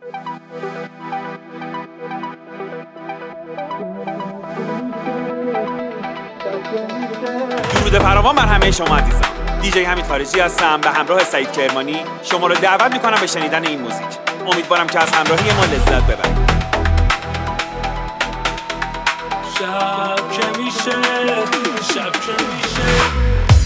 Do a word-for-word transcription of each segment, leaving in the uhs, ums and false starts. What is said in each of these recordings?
درود فراوان بر همه شما عزیزان. دیجی حمید خارجی هستم به همراه سعید کرمانی شما رو دعوت میکنم به شنیدن این موزیک. امیدوارم که از همراهی ما لذت ببرید. شب که میشه، شب که میشه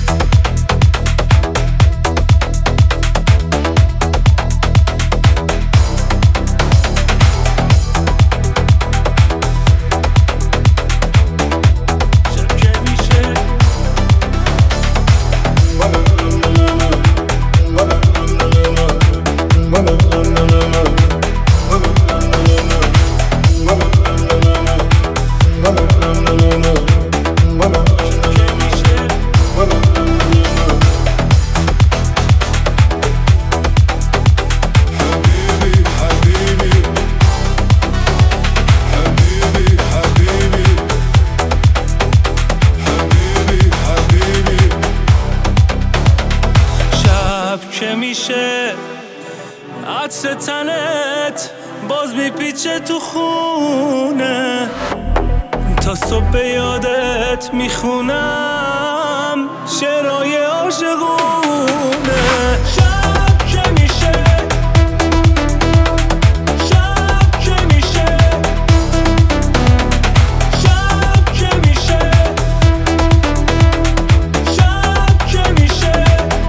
که میشه عطس تنت باز میپیچه تو خونه تا صبح یادت میخونم شعرهای عاشقونه. شب که میشه، شب که میشه، شب که میشه، شب که میشه.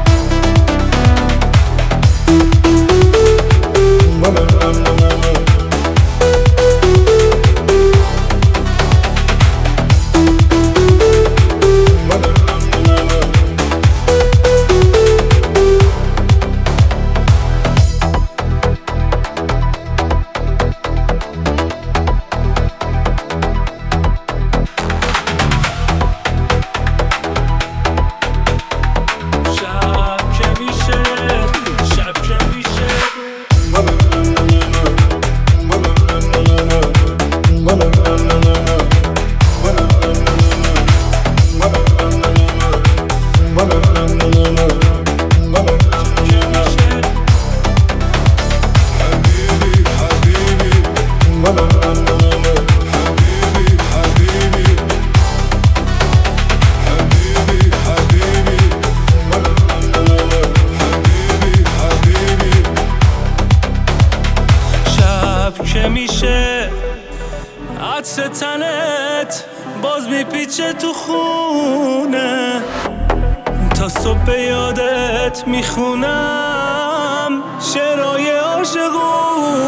که میشه عطس تنت باز میپیچه تو خونه تا صبح یادت میخونم شعرهای عاشقونه.